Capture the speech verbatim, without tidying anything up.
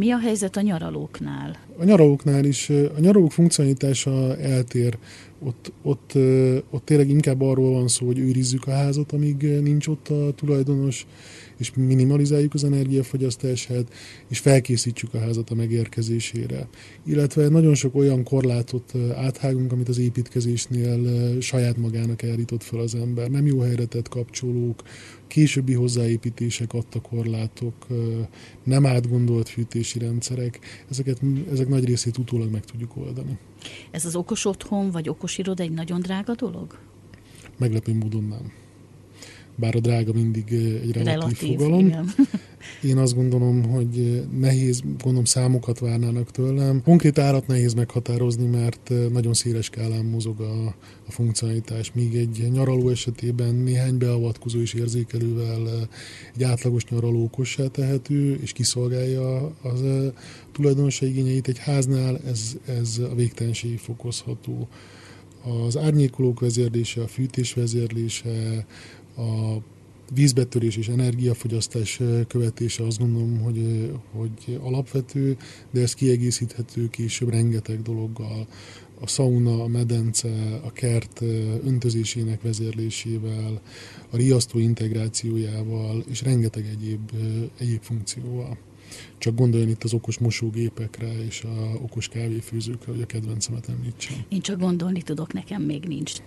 Mi a helyzet a nyaralóknál? A nyaralóknál is, a nyaralók funkcionalitása eltér. Ott, ott, ott tényleg inkább arról van szó, hogy őrizzük a házat, amíg nincs ott a tulajdonos, és minimalizáljuk az energiafogyasztását, és felkészítjük a házat a megérkezésére. Illetve nagyon sok olyan korlátot áthágunk, amit az építkezésnél saját magának állított fel az ember. Nem jó helyre tett kapcsolók, későbbi hozzáépítések adta korlátok, nem átgondolt fűtési rendszerek, ezeket, ezek nagy részét utólag meg tudjuk oldani. Ez az okos otthon vagy okos iroda egy nagyon drága dolog? Meglepő módon nem. Bár a drága mindig egy relatív, relatív fogalom. Igen. Én azt gondolom, hogy nehéz, gondolom számokat várnának tőlem. Konkrét árat nehéz meghatározni, mert nagyon széles skálán mozog a, a funkcionalitás. Míg egy nyaraló esetében néhány beavatkozó és érzékelővel egy átlagos nyaraló okossá tehető, és kiszolgálja az tulajdonosa igényeit, egy háznál ez, ez a végtelenségig fokozható. Az árnyékolók vezérlése, a fűtés vezérlése, a vízbetörés és energiafogyasztás követése azt gondolom, hogy, hogy alapvető, de ez kiegészíthető később rengeteg dologgal. A szauna, a medence, a kert öntözésének vezérlésével, a riasztó integrációjával, és rengeteg egyéb, egyéb funkcióval. Csak gondoljon itt az okos mosógépekre és az okos kávéfőzőkre, hogy a kedvencemet említsem. Én csak gondolni tudok, nekem még nincs.